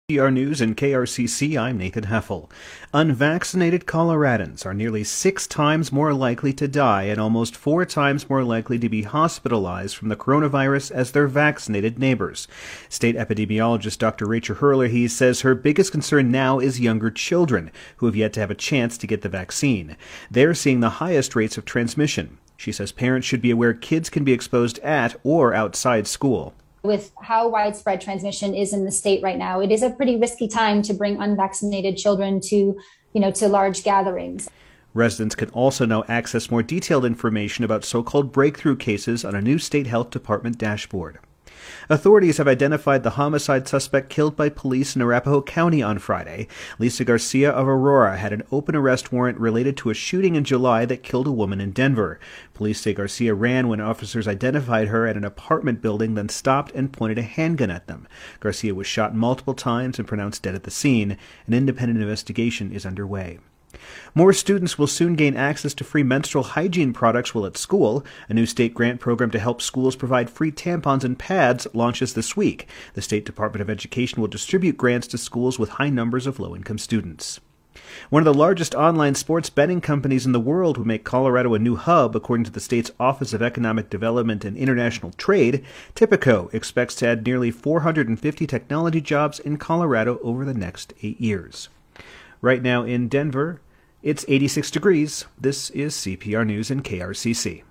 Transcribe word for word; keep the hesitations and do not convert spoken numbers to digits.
C B R News and K R C C, I'm Nathan Heffel. Unvaccinated Coloradans are nearly six times more likely to die and almost four times more likely to be hospitalized from the coronavirus as their vaccinated neighbors. State epidemiologist Doctor Rachel Herlihy says her biggest concern now is younger children who have yet to have a chance to get the vaccine. They're seeing the highest rates of transmission. She says parents should be aware kids can be exposed at or outside school. With how widespread transmission is in the state right now, it is a pretty risky time to bring unvaccinated children to, you know, to large gatherings. Residents can also now access more detailed information about so-called breakthrough cases on a new state health department dashboard. Authorities have identified the homicide suspect killed by police in Arapahoe County on Friday. Lisa Garcia of Aurora had an open arrest warrant related to a shooting in July that killed a woman in Denver. Police say Garcia ran when officers identified her at an apartment building, then stopped and pointed a handgun at them. Garcia was shot multiple times and pronounced dead at the scene. An independent investigation is underway. More students will soon gain access to free menstrual hygiene products while at school. A new state grant program to help schools provide free tampons and pads launches this week. The State Department of Education will distribute grants to schools with high numbers of low-income students. One of the largest online sports betting companies in the world will make Colorado a new hub, according to the state's Office of Economic Development and International Trade. Tipico expects to add nearly four hundred fifty technology jobs in Colorado over the next eight years. Right now in Denver, it's eighty-six degrees. This is C P R News and K R C C.